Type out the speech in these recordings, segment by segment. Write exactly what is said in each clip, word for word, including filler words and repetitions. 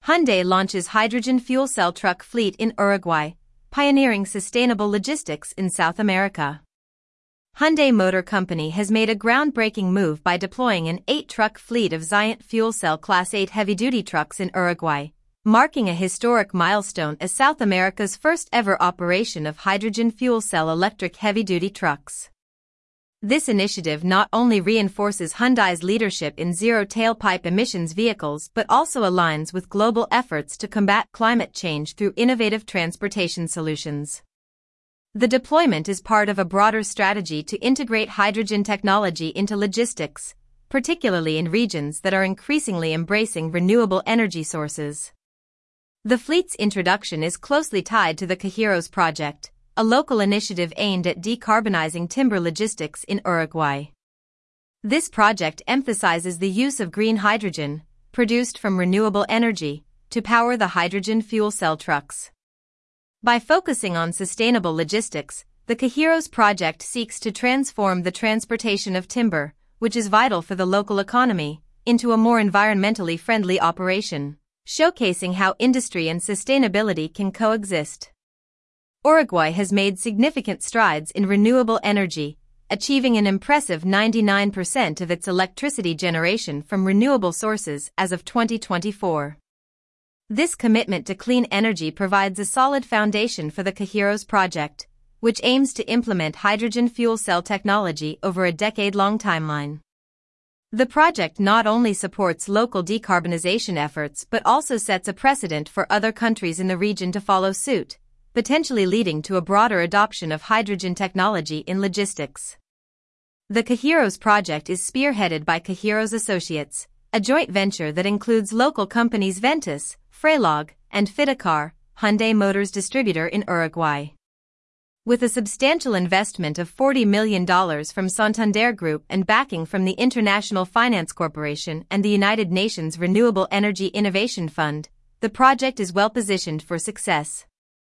Hyundai launches hydrogen fuel cell truck fleet in Uruguay, pioneering sustainable logistics in South America. Hyundai Motor Company has made a groundbreaking move by deploying an eight-truck fleet of Xiant fuel cell Class eight heavy-duty trucks in Uruguay, marking a historic milestone as South America's first-ever operation of hydrogen fuel cell electric heavy-duty trucks. This initiative not only reinforces Hyundai's leadership in zero-tailpipe emissions vehicles but also aligns with global efforts to combat climate change through innovative transportation solutions. The deployment is part of a broader strategy to integrate hydrogen technology into logistics, particularly in regions that are increasingly embracing renewable energy sources. The fleet's introduction is closely tied to the Cajiros project, a local initiative aimed at decarbonizing timber logistics in Uruguay. This project emphasizes the use of green hydrogen, produced from renewable energy, to power the hydrogen fuel cell trucks. By focusing on sustainable logistics, the Cajiros project seeks to transform the transportation of timber, which is vital for the local economy, into a more environmentally friendly operation, showcasing how industry and sustainability can coexist. Uruguay has made significant strides in renewable energy, achieving an impressive ninety-nine percent of its electricity generation from renewable sources as of twenty twenty-four. This commitment to clean energy provides a solid foundation for the Cajiros project, which aims to implement hydrogen fuel cell technology over a decade-long timeline. The project not only supports local decarbonization efforts but also sets a precedent for other countries in the region to follow suit, potentially leading to a broader adoption of hydrogen technology in logistics. The Cajiros project is spearheaded by Cajiros Associates, a joint venture that includes local companies Ventus, Frelog, and Fitacar, Hyundai Motors distributor in Uruguay. With a substantial investment of forty million dollars from Santander Group and backing from the International Finance Corporation and the United Nations Renewable Energy Innovation Fund, the project is well positioned for success.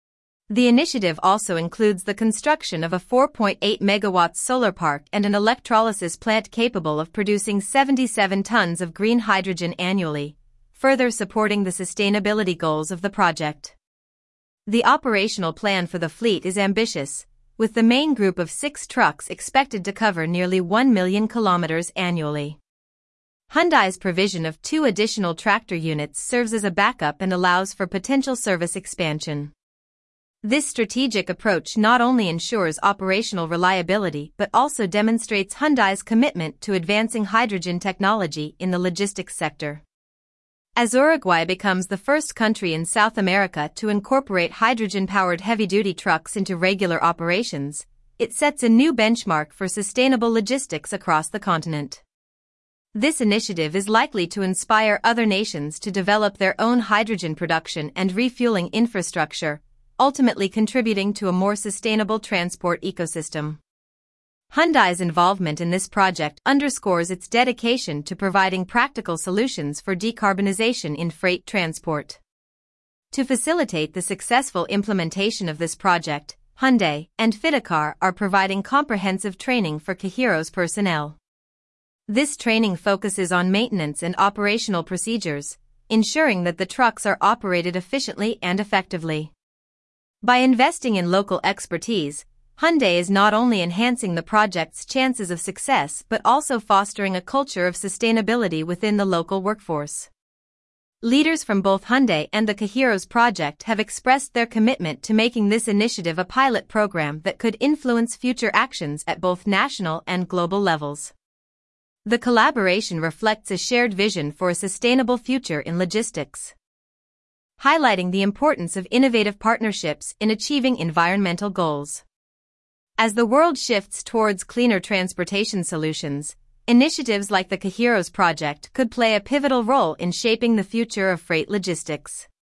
The initiative also includes the construction of a four point eight megawatt solar park and an electrolysis plant capable of producing seventy-seven tons of green hydrogen annually, further supporting the sustainability goals of the project. The operational plan for the fleet is ambitious, with the main group of six trucks expected to cover nearly one million kilometers annually. Hyundai's provision of two additional tractor units serves as a backup and allows for potential service expansion. This strategic approach not only ensures operational reliability but also demonstrates Hyundai's commitment to advancing hydrogen technology in the logistics sector. As Uruguay becomes the first country in South America to incorporate hydrogen-powered heavy-duty trucks into regular operations, it sets a new benchmark for sustainable logistics across the continent. This initiative is likely to inspire other nations to develop their own hydrogen production and refueling infrastructure, ultimately contributing to a more sustainable transport ecosystem. Hyundai's involvement in this project underscores its dedication to providing practical solutions for decarbonization in freight transport. To facilitate the successful implementation of this project, Hyundai and Fitacar are providing comprehensive training for Cajiros personnel. This training focuses on maintenance and operational procedures, ensuring that the trucks are operated efficiently and effectively. By investing in local expertise, Hyundai is not only enhancing the project's chances of success but also fostering a culture of sustainability within the local workforce. Leaders from both Hyundai and the Cajiros project have expressed their commitment to making this initiative a pilot program that could influence future actions at both national and global levels. The collaboration reflects a shared vision for a sustainable future in logistics, highlighting the importance of innovative partnerships in achieving environmental goals. As the world shifts towards cleaner transportation solutions, initiatives like the Cajiros project could play a pivotal role in shaping the future of freight logistics.